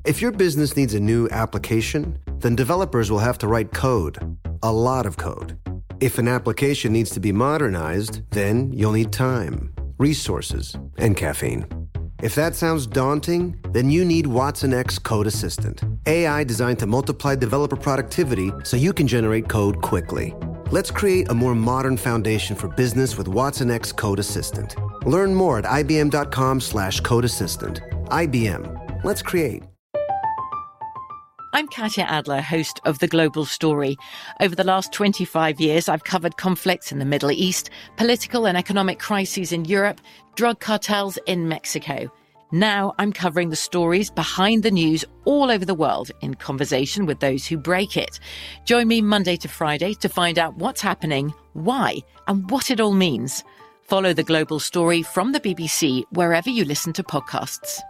If your business needs a new application, then developers will have to write code, a lot of code. If an application needs to be modernized, then you'll need time, resources, and caffeine. If that sounds daunting, then you need Watson X Code Assistant, AI designed to multiply developer productivity so you can generate code quickly. Let's create a more modern foundation for business with Watson X Code Assistant. Learn more at ibm.com/code assistant. IBM. Let's create. I'm Katya Adler, host of The Global Story. Over the last 25 years, I've covered conflicts in the Middle East, political and economic crises in Europe, drug cartels in Mexico. Now I'm covering the stories behind the news all over the world in conversation with those who break it. Join me Monday to Friday to find out what's happening, why, and what it all means. Follow The Global Story from the BBC wherever you listen to podcasts.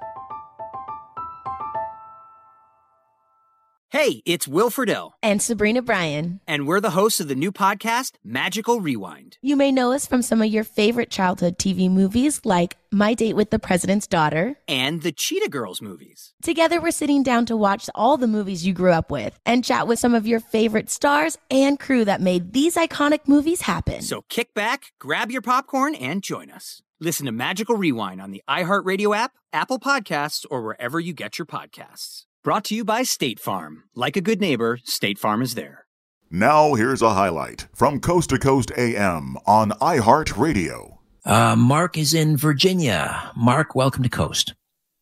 Hey, it's Will Friedle. And Sabrina Bryan. And we're the hosts of the new podcast, Magical Rewind. You may know us from some of your favorite childhood TV movies like My Date with the President's Daughter. And the Cheetah Girls movies. Together, we're sitting down to watch all the movies you grew up with and chat with some of your favorite stars and crew that made these iconic movies happen. So kick back, grab your popcorn, and join us. Listen to Magical Rewind on the iHeartRadio app, Apple Podcasts, or wherever you get your podcasts. Brought to you by State Farm. Like a good neighbor, State Farm is there. Now here's a highlight from Coast to Coast AM on iHeartRadio. Mark is in Virginia. Mark, welcome to Coast.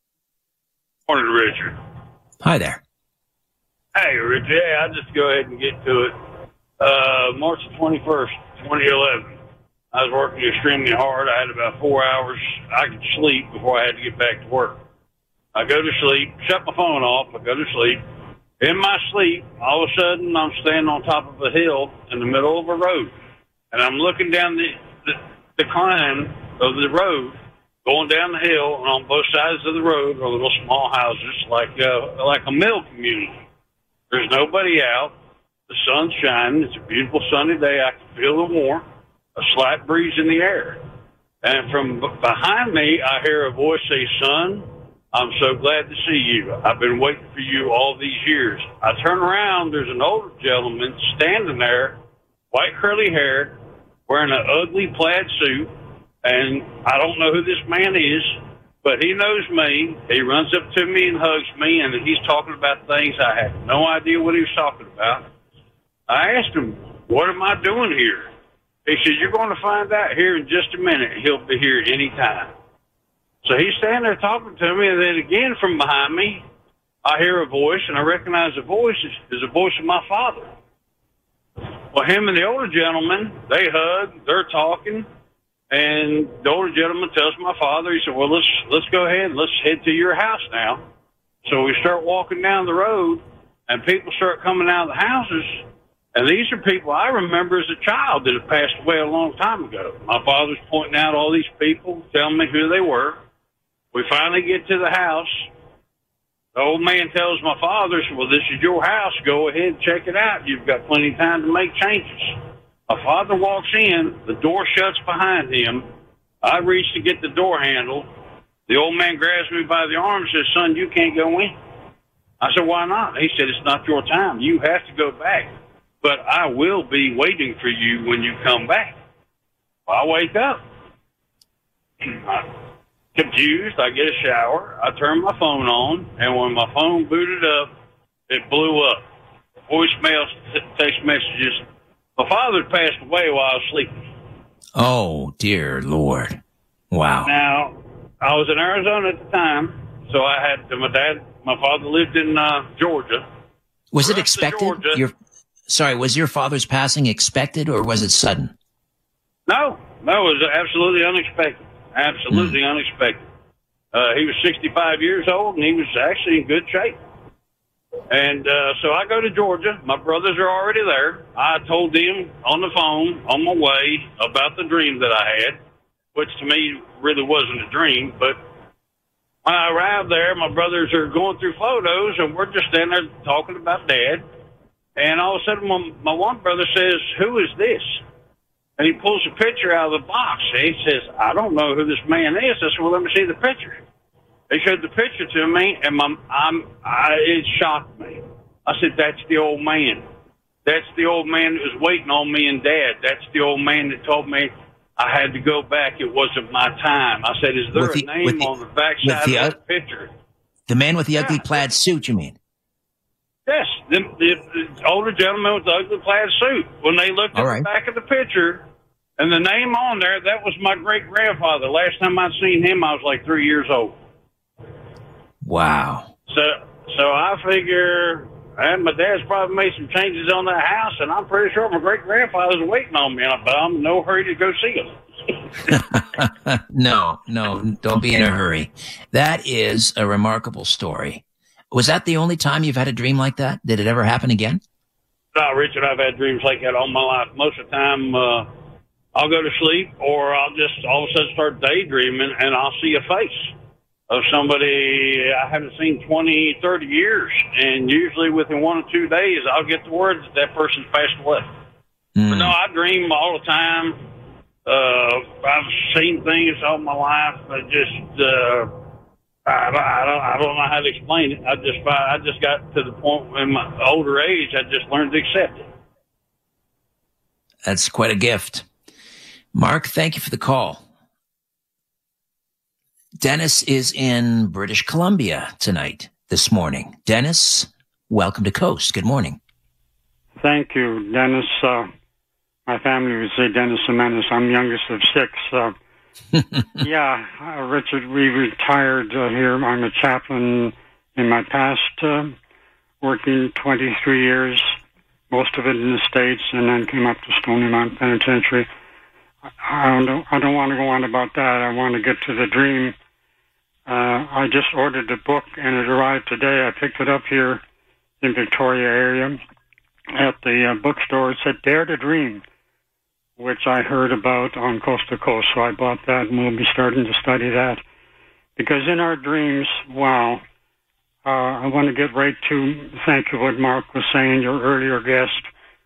Morning, Richard. Hi there. Hey, Richard. Yeah, I'll just go ahead and get to it. March 21st, 2011. I was working extremely hard. I had about 4 hours I could sleep before I had to get back to work. I go to sleep, shut my phone off, I go to sleep. In my sleep, all of a sudden, I'm standing on top of a hill in the middle of a road. And I'm looking down the climb of the road, going down the hill, and on both sides of the road are little small houses, like a mill community. There's nobody out. The sun's shining. It's a beautiful sunny day. I can feel the warmth, a slight breeze in the air. And from behind me, I hear a voice say, "Son, I'm so glad to see you. I've been waiting for you all these years." I turn around, there's an older gentleman standing there, white curly hair, wearing an ugly plaid suit, and I don't know who this man is, but he knows me. He runs up to me and hugs me, and he's talking about things I had no idea what he was talking about. I asked him, "What am I doing here?" He said, "You're going to find out here in just a minute. He'll be here any time." So he's standing there talking to me, and then again from behind me, I hear a voice, and I recognize the voice is the voice of my father. Well, him and the older gentleman, they hug, they're talking, and the older gentleman tells my father, he said, "Well, let's go ahead, let's head to your house now." So we start walking down the road, and people start coming out of the houses, and these are people I remember as a child that have passed away a long time ago. My father's pointing out all these people, telling me who they were. We finally get to the house. The old man tells my father, "Well, this is your house. Go ahead and check it out. You've got plenty of time to make changes." My father walks in. The door shuts behind him. I reach to get the door handle. The old man grabs me by the arm and says, "Son, you can't go in." I said, "Why not?" He said, "It's not your time. You have to go back. But I will be waiting for you when you come back." Well, I wake up. Confused, I get a shower, I turn my phone on, and when my phone booted up, it blew up. Voicemail, text messages. My father passed away while I was sleeping. Oh, dear Lord. Wow. Now, I was in Arizona at the time, so I had my father lived in Georgia. Was it expected? Was your father's passing expected, or was it sudden? No, it was absolutely unexpected. Absolutely unexpected. He was 65 years old, and he was actually in good shape. And so I go to Georgia. My brothers are already there. I told them on the phone on my way about the dream that I had, which to me really wasn't a dream. But when I arrived there, my brothers are going through photos, and we're just standing there talking about Dad. And all of a sudden, my one brother says, "Who is this?" And he pulls a picture out of the box. He says, "I don't know who this man is." I said, "Well, let me see the picture." They showed the picture to me, and it shocked me. I said, "That's the old man. That's the old man that was waiting on me and Dad. That's the old man that told me I had to go back. It wasn't my time." I said, "Is there a name on the backside of that picture?" The man with the ugly plaid suit, you mean? Yes, the older gentleman with the ugly plaid suit. When they looked at the back of the picture and the name on there, that was my great-grandfather. Last time I'd seen him, I was like 3 years old. Wow. So I figure, and my dad's probably made some changes on that house, and I'm pretty sure my great-grandfather's waiting on me, but I'm in no hurry to go see him. No, don't be in a hurry. That is a remarkable story. Was that the only time you've had a dream like that? Did it ever happen again? No, Richard, I've had dreams like that all my life. Most of the time, I'll go to sleep, or I'll just all of a sudden start daydreaming, and I'll see a face of somebody I haven't seen 20, 30 years. And usually within 1 or 2 days, I'll get the word that person's passed away. But no, I dream all the time. I've seen things all my life. I don't know how to explain it. I just got to the point in my older age, I just learned to accept it. That's quite a gift. Mark, thank you for the call. Dennis is in British Columbia this morning. Dennis, welcome to Coast. Good morning. Thank you, Dennis. My family would say Dennis the Menace. I'm youngest of 6. Yeah, Richard, we retired here. I'm a chaplain in my past, working 23 years, most of it in the States, and then came up to Stony Mountain Penitentiary. I don't want to go on about that. I want to get to the dream. I just ordered a book, and it arrived today. I picked it up here in Victoria area at the bookstore. It said Dare to Dream, which I heard about on Coast to Coast. So I bought that, and we'll be starting to study that. Because in our dreams, wow, I want to get right to thank you what Mark was saying, your earlier guest.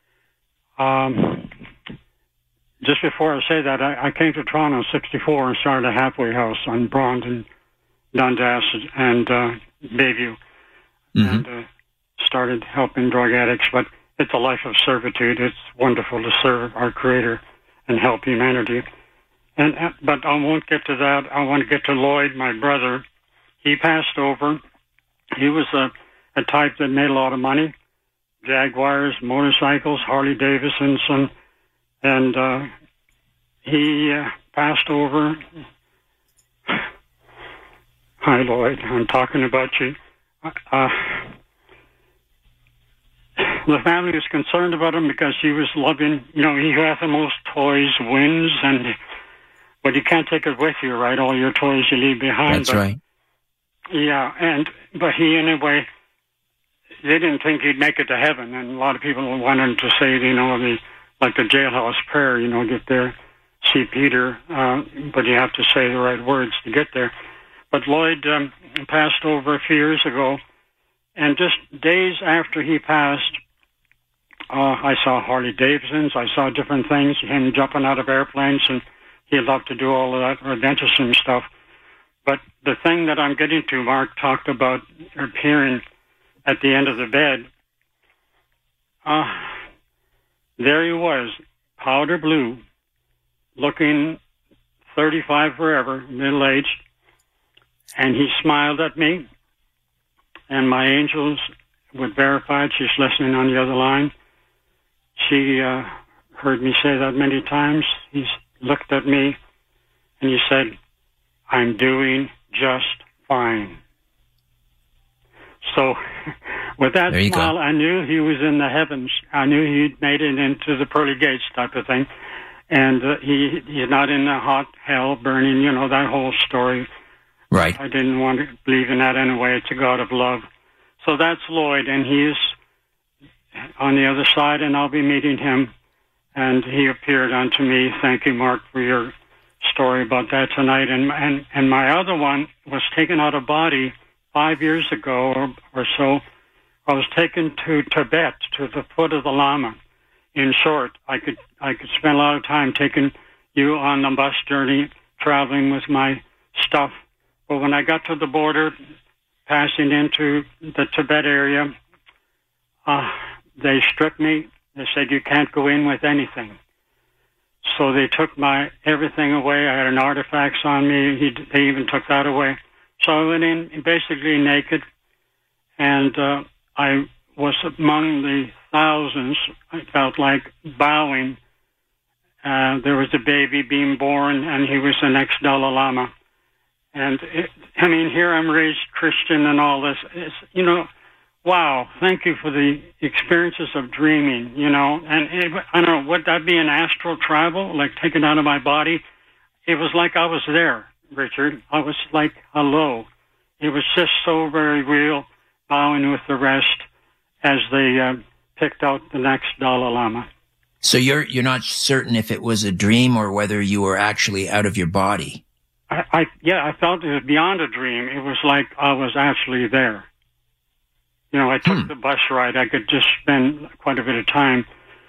Just before I say that, I came to Toronto in 1964 and started a halfway house on Brandon, Dundas, and Bayview, and started helping drug addicts. But it's a life of servitude. It's wonderful to serve our Creator and help humanity. But I won't get to that. I want to get to Lloyd, my brother. He passed over. He was a type that made a lot of money. Jaguars, motorcycles, Harley Davidsons, and he passed over. Hi, Lloyd. I'm talking about you. The family was concerned about him because he was loving, he had the most toys, wins, but you can't take it with you, right? All your toys you leave behind. That's right. Yeah, but he, in a way, they didn't think he'd make it to heaven, and a lot of people wanted to say, like the jailhouse prayer, get there, see Peter, but you have to say the right words to get there. But Lloyd passed over a few years ago, and just days after he passed, I saw Harley Davidsons, I saw different things, him jumping out of airplanes, and he loved to do all of that adventuresome stuff. But the thing that I'm getting to, Mark talked about appearing at the end of the bed. There he was, powder blue, looking 35 forever, middle-aged, and he smiled at me, and my angels would verify it. She's listening on the other line. She heard me say that many times. He looked at me, and he said, I'm doing just fine. So with that smile, I knew he was in the heavens. I knew he'd made it into the pearly gates type of thing. And he's not in the hot hell burning, that whole story. Right. I didn't want to believe in that anyway. It's a God of love. So that's Lloyd, and he's on the other side, and I'll be meeting him. And he appeared unto me. Thank you, Mark, for your story about that tonight. And my other one was taken out of body 5 years ago or so. I was taken to Tibet, to the foot of the Lama. In short, I could spend a lot of time taking you on the bus journey, traveling with my stuff But when I got to the border, passing into the Tibet area, they stripped me. They said, you can't go in with anything. So they took my everything away. I had an artifacts on me. They even took that away. So I went in basically naked, and I was among the thousands. I felt like bowing. There was a baby being born, and he was the next Dalai Lama. And, here I'm raised Christian and all this. Wow, thank you for the experiences of dreaming, And I don't know, would that be an astral travel, like taken out of my body? It was like I was there, Richard. I was like, hello. It was just so very real, bowing with the rest as they picked out the next Dalai Lama. So you're not certain if it was a dream or whether you were actually out of your body? I felt it was beyond a dream. It was like I was actually there. I took the bus ride. I could just spend quite a bit of time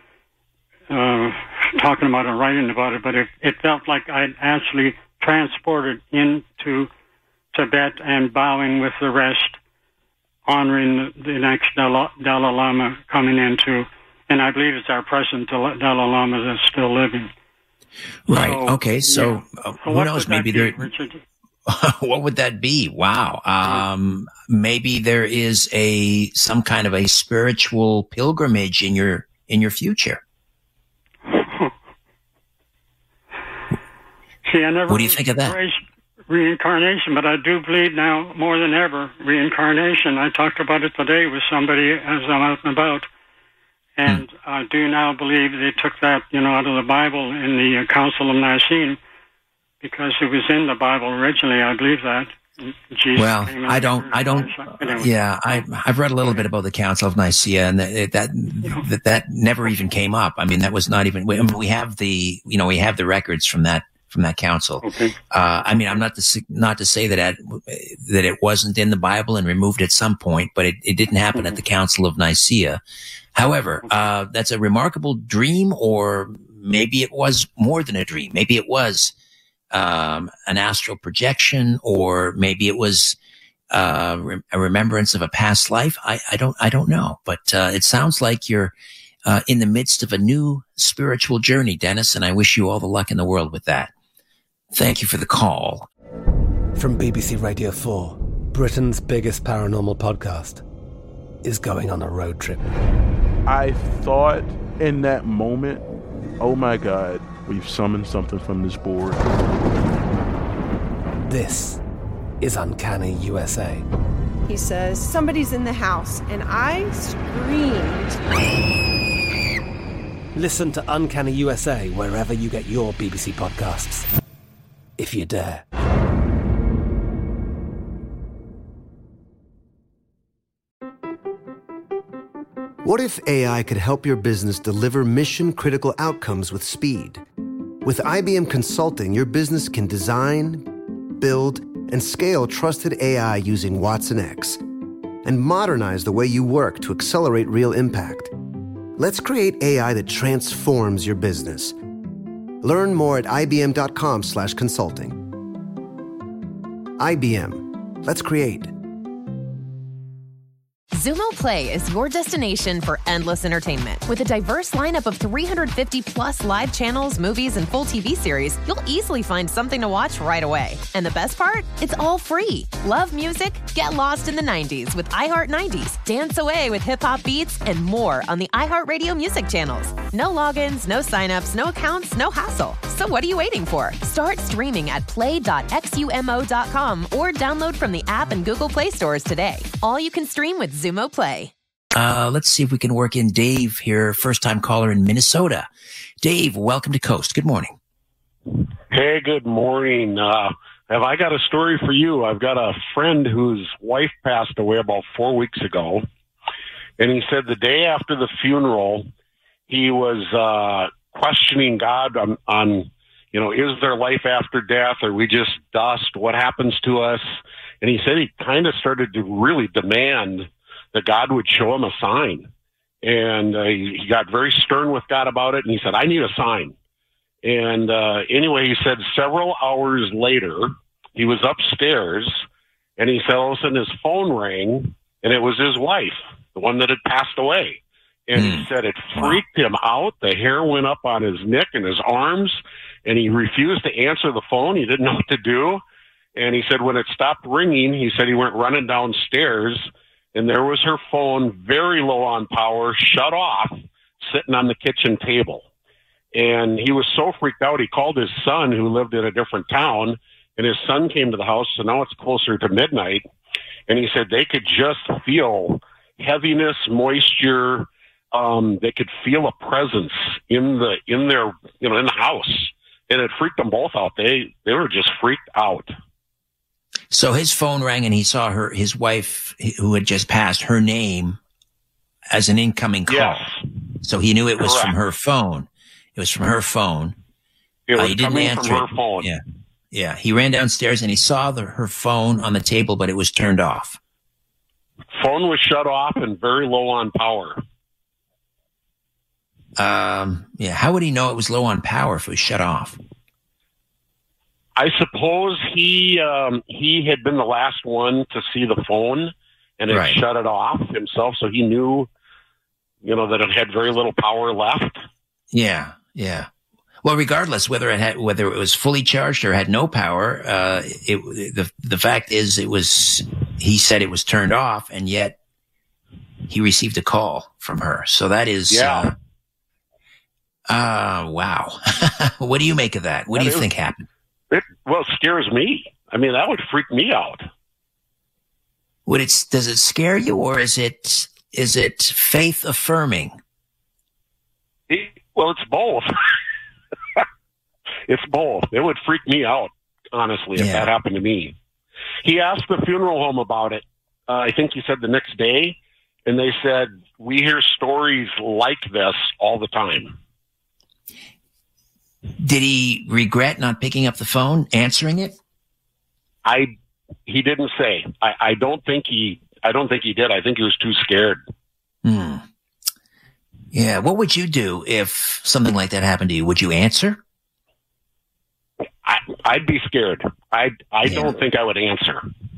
talking about it, writing about it, but it felt like I'd actually transported into Tibet and bowing with the rest, honoring the next Dalai Lama coming into, and I believe it's our present Dalai Lama that's still living. Right. Okay. So who knows? Maybe there. Richard? What would that be? Wow. Maybe there is some kind of a spiritual pilgrimage in your future. See, I never. What do you think of that? Reincarnation, but I do believe now more than ever reincarnation. I talked about it today with somebody as I'm out and about, and I do now believe they took that out of the Bible in the Council of Nicene. Because it was in the Bible originally, I believe that. Jesus I've read a little bit about the Council of Nicaea, and that never even came up. I mean, that was not even. We have the records from that council. Okay. I'm not to say that it wasn't in the Bible and removed at some point, but it didn't happen at the Council of Nicaea. However, that's a remarkable dream, or maybe it was more than a dream. Maybe it was an astral projection, or maybe it was a remembrance of a past life. I don't know, but it sounds like you're in the midst of a new spiritual journey, Dennis, and I wish you all the luck in the world with that. Thank you for the call. From BBC Radio 4, Britain's biggest paranormal podcast is going on a road trip. I thought in that moment, oh my God, we've summoned something from this board. This is Uncanny USA. He says, somebody's in the house, and I screamed. Listen to Uncanny USA wherever you get your BBC podcasts, if you dare. What if AI could help your business deliver mission-critical outcomes with speed? With IBM Consulting, your business can design, build, and scale trusted AI using Watson X, and modernize the way you work to accelerate real impact. Let's create AI that transforms your business. Learn more at ibm.com/consulting. IBM. Let's create. Xumo Play is your destination for endless entertainment. With a diverse lineup of 350-plus live channels, movies, and full TV series, you'll easily find something to watch right away. And the best part? It's all free. Love music? Get lost in the 90s with iHeart 90s, dance away with hip-hop beats, and more on the iHeartRadio music channels. No logins, no signups, no accounts, no hassle. So what are you waiting for? Start streaming at play.xumo.com or download from the app and Google Play stores today. All you can stream with Xumo Play. Let's see if we can work in Dave here, first-time caller in Minnesota. Dave, welcome to Coast. Good morning. Hey, good morning. Have I got a story for you? I've got a friend whose wife passed away about 4 weeks ago, and he said the day after the funeral, he was questioning God on, is there life after death? Are we just dust? What happens to us? And he said he kind of started to really demand that God would show him a sign. And he got very stern with God about it, and he said, I need a sign. And anyway, he said several hours later, he was upstairs, and he said all of a sudden his phone rang, and it was his wife, the one that had passed away. And he said it freaked him out. The hair went up on his neck and his arms, and he refused to answer the phone. He didn't know what to do. And he said when it stopped ringing, he said he went running downstairs, and there was her phone, very low on power, shut off, sitting on the kitchen table. And he was so freaked out, he called his son, who lived in a different town, and his son came to the house, so now it's closer to midnight. And he said they could just feel heaviness, moisture. They could feel a presence in their, in the house, and it freaked them both out. They were just freaked out. So his phone rang, and he saw his wife, who had just passed, her name as an incoming call. Yes. So he knew it was Correct. from her phone. It was from her phone. It was he didn't coming answer from her it. phone. Yeah. He ran downstairs, and he saw her phone on the table, but it was turned off. Phone was shut off and very low on power. How would he know it was low on power if it was shut off? I suppose he had been the last one to see the phone and had shut it off himself, so he knew, that it had very little power left. Yeah. Well, regardless whether it was fully charged or had no power, the fact is he said it was turned off, and yet he received a call from her. So that is wow. What do you make of that? What do you think happened? It scares me. I mean, that would freak me out. Does it scare you, or is it faith affirming? Well, it's both. It's both. It would freak me out, honestly, if that happened to me. He asked the funeral home about it. I think he said the next day, and they said, we hear stories like this all the time. Did he regret not picking up the phone, answering it? He didn't say. I don't think he did. I think he was too scared. Yeah. What would you do if something like that happened to you? Would you answer? I'd be scared. I don't think I would answer.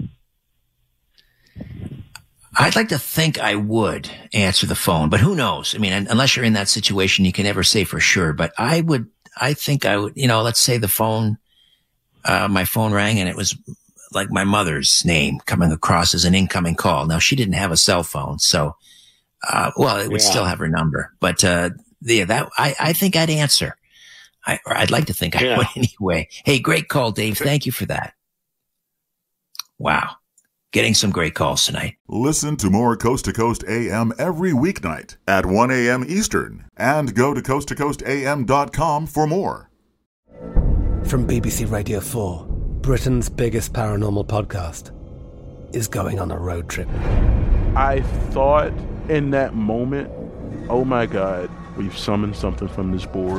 I'd like to think I would answer the phone, but who knows? I mean, unless you're in that situation, you can never say for sure. But I think I would, let's say my phone rang, and it was like my mother's name coming across as an incoming call. Now, she didn't have a cell phone, so, it would still have her number. But, I think I'd answer. I'd like to think I would anyway. Hey, great call, Dave. Thank you for that. Wow. Getting some great calls tonight. Listen to more Coast to Coast AM every weeknight at 1 a.m. Eastern, and go to coasttocoastam.com for more. From BBC Radio 4, Britain's biggest paranormal podcast is going on a road trip. I thought in that moment, oh my God, we've summoned something from this board.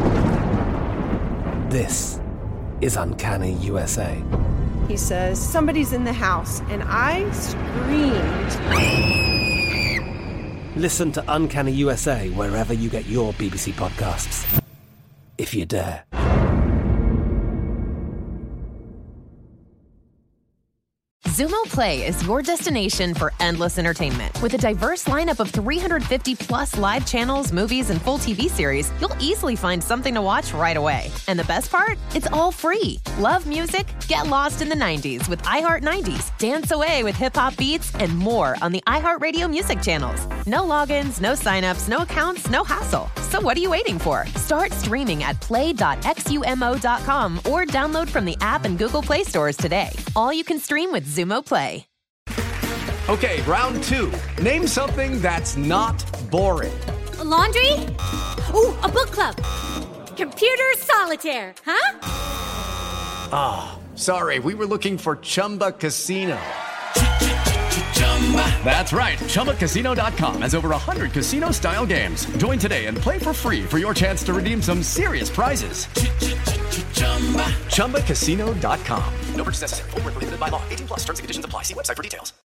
This is Uncanny USA. He says, somebody's in the house, and I screamed. Listen to Uncanny USA wherever you get your BBC podcasts, if you dare. Xumo Play is your destination for endless entertainment. With a diverse lineup of 350 plus live channels, movies, and full TV series, you'll easily find something to watch right away. And the best part? It's all free. Love music? Get lost in the 90s with iHeart 90s, dance away with hip-hop beats, and more on the iHeartRadio music channels. No logins, no signups, no accounts, no hassle. So what are you waiting for? Start streaming at play.xumo.com or download from the app and Google Play stores today. All you can stream with Xumo Play. Okay, round two. Name something that's not boring. A laundry? Ooh, a book club. Computer solitaire, huh? Ah, sorry, we were looking for Chumba Casino. That's right, ChumbaCasino.com has over 100 casino-style games. Join today and play for free for your chance to redeem some serious prizes. ChumbaCasino.com. No purchase necessary. Void where prohibited by law. 18 plus terms and conditions apply. See website for details.